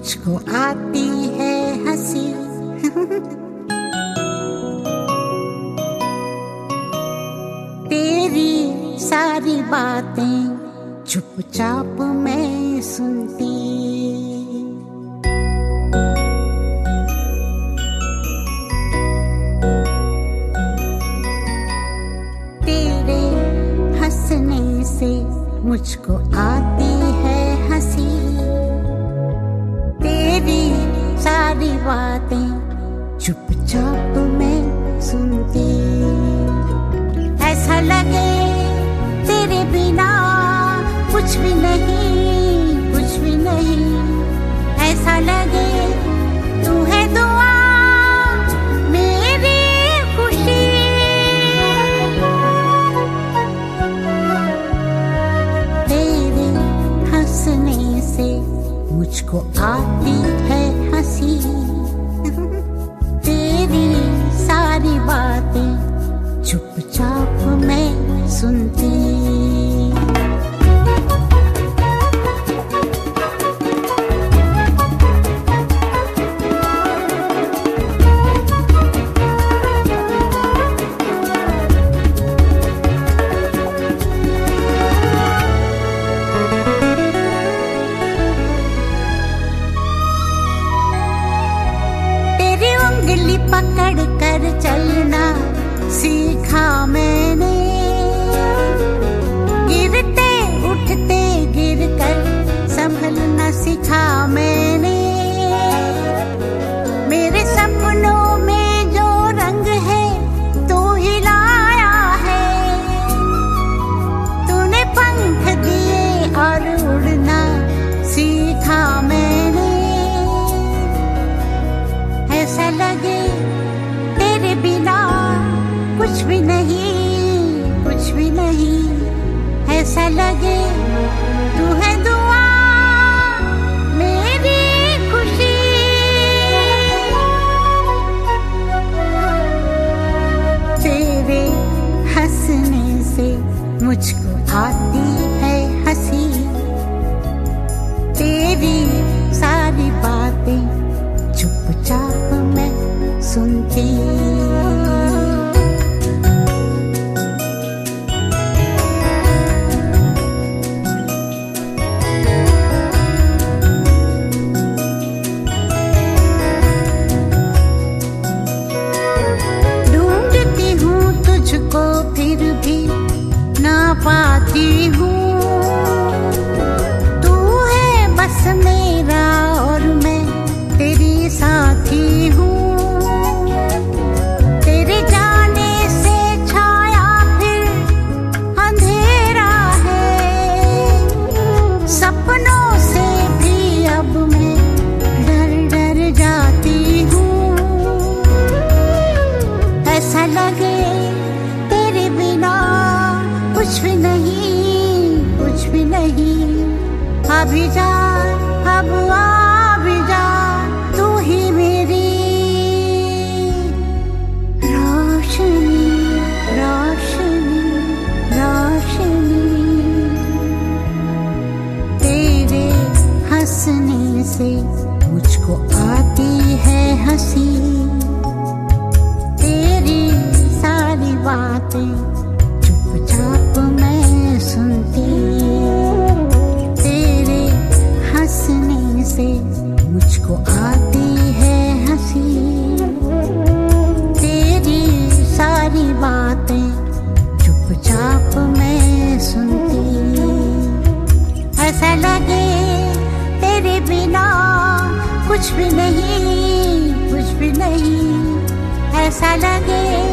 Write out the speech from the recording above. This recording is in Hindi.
मुझको आती है हंसी। तेरी सारी बातें चुपचाप मैं सुनती। तेरे हंसने से मुझको आती है हंसी। तेरी सारी बातें चुपचाप मैं सुनती। ऐसा लगे तेरे बिना कुछ भी नहीं, कुछ भी नहीं। ऐसा लगे तू है दुआ मेरी खुशी। तेरे हंसने से मुझको आती है हंसी। तेरी सारी बातें चुपचाप मैं सुनती। तेरी उंगली पकड़ कर चलना सीखा मैंने। गिरते उठते गिर कर संभलना सीखा मैंने। मेरे सपनों में जो रंग है तू ही लाया है। तूने पंख दिए और उड़ना सीखा मैंने। ऐसा लगे तेरे बिना कुछ भी नहीं, कुछ भी नहीं। ऐसा लगे तू है दुआ मेरी खुशी। तेरे हंसने से मुझको आती है हंसी। तेरी सारी बातें चुपचाप मैं सुनती। ढूंढती हूँ तुझको फिर भी ना पाती हूँ। तू है बस मेरा और मैं तेरी साथी हूँ। तेरे जाने से छाया फिर अंधेरा है। सपनों से भी अब मैं डर डर जाती हूँ। ऐसा लगे तेरे बिना कुछ भी नहीं, कुछ भी नहीं। अभी जा अब आ भी जा तू ही मेरी रोशनी, रोशनी, रोशनी। तेरे हंसने से मुझको आती है हंसी। तेरी सारी बातें चुपचाप मैं सुनती। तेरे हंसने से मुझको आती है हंसी। तेरी सारी बातें चुपचाप मैं सुनती। ऐसा लगे तेरे बिना कुछ भी नहीं, कुछ भी नहीं। ऐसा लगे